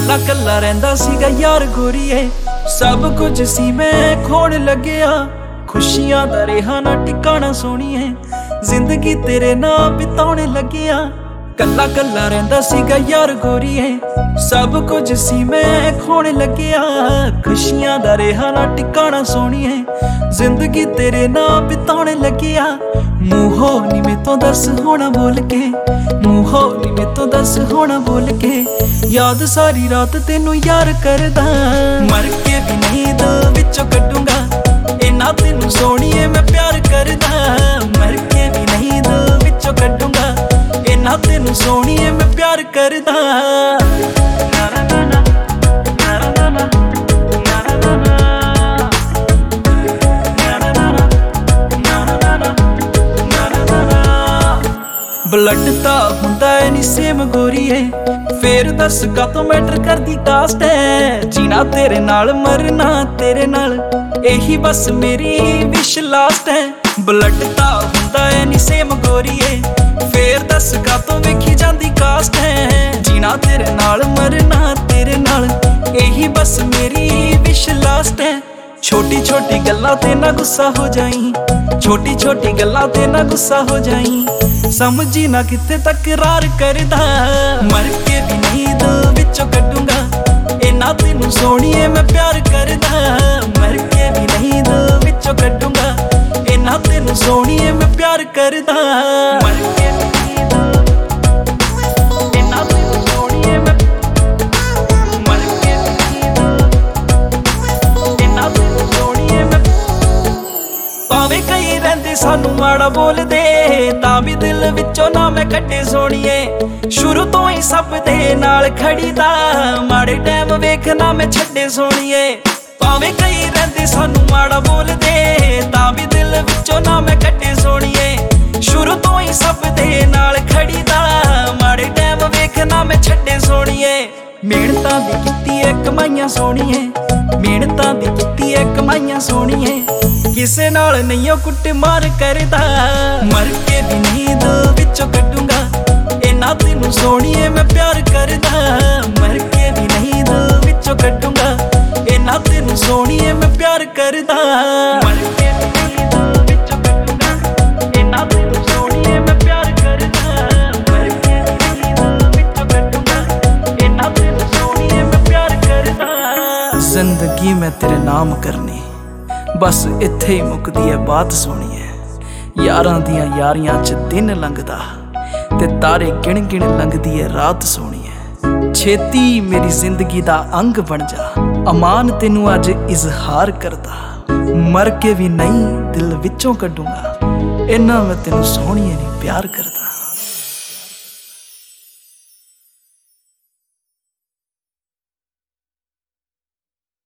कल्ला कल्ला रहिंदा सीगा यार गोरीए, सब कुछ सी मैं खोण लग्या। खुशियां दा रेहा ना टिकाणा सोहणीए, जिंदगी तेरे नाल बिताउण लग्या। कल्ला कल्ला रहिंदा सीगा यार गोरीए, सब कुछ सी मैं खोण लग्या। खुशियां दा रेहा ना टिकाणा सोहणीए, जिंदगी तेरे नाल बिताउण लग्या। मूहों नी मेतों दस होना बोल के, मूहों नी मेतों दस होना बोल के। याद सारी रात तेनू यार करदा, मर के भी नींद विचों कड्डूंगा। इन्ना तेनू सोहणीए मैं प्यार करदा, मर के भी नींद विचों कड्डूंगा। इन्ना तेनू सोहणीए मैं प्यार करदा। ब्लड तां हुंदा है नी सेम गोरीए, फेर दस कातों मैटर करदी कास्ट है। जीना तेरे नाल मरना तेरे नाल, यही बस मेरी विश लास्ट है। ब्लड तां हुंदा है नी सेम गोरीए, फेर दस कातों वेखी जांदी कास्ट है। जीना तेरे नाल मरना तेरे नाल, यही बस मेरी विश लास्ट है। छोटी छोटी गल्लां ते ना गुस्सा हो जाई, छोटी छोटी गल्लां ते ना गुस्सा हो जाई। समझी ना कित्थे तकरार करदा, मर के भी नींद विचों कड्डूंगा। इन्ना तेनू सोहणीए मैं प्यार करदा, मर के भी नींद विचों कड्डूंगा। इन्ना तेनू सोहणीए मैं प्यार करदा, मर के भी नींद। इन्ना तेनू सोहणीए मैं, मर के भी नींद। इन्ना तेनू सोहणीए मैं। भावें कई रहिंदे सानू माड़ा बोलदे, तां भी दिल विचों ना मैं कड्डे सोहणीए। शुरू तो ही सब दे नाल खड़ी दा, माड़े टैम वेखना मैं छड्डे सोहणीए। भावें कई रहिंदे सानू माड़ा बोलदे, तां भी दिल विचों ना मैं कड्डे सोहणीए। शुरू तो ही सब दे नाल खड़ी दा, माड़े टैम वेखना मैं छड्डे सोहणीए। मेहनतां दी कीती ऐ कमाईयां सोहणीए, मेहनतां दी कीती ऐ कमाईयां सोहणीए। किसे नाल नहीं कुट मार करदा, मर के भी नींद विचों कड्डूंगा। इन्ना तेनू सोहणीए मैं प्यार करदा, मर के भी नींद विचों कड्डूंगा। इन्ना तेनू सोहणीए मैं प्यार करदा, मर के भी नींद विचों कड्डूंगा। इन्ना तेनू सोहणीए मैं प्यार करदा, मर के भी नींद विचों कड्डूंगा। इन्ना तेनू सोहणीए मैं प्यार करदा। जिंदगी मैं तेरे नाम करनी, बस इत्थे ही मुकदी है बात सोहणीए। यारां दियां यारियां च दिन लंघदा, ते तारे गिण गिण लंघदी है रात सोहणीए। छेती मेरी जिंदगी दा अंग बन जा, अमान तेनू अज इजहार करदा। मर के भी नहीं दिल विचों कड्डूंगा, इन्ना मैं तेनू सोहणीए नी प्यार करदा।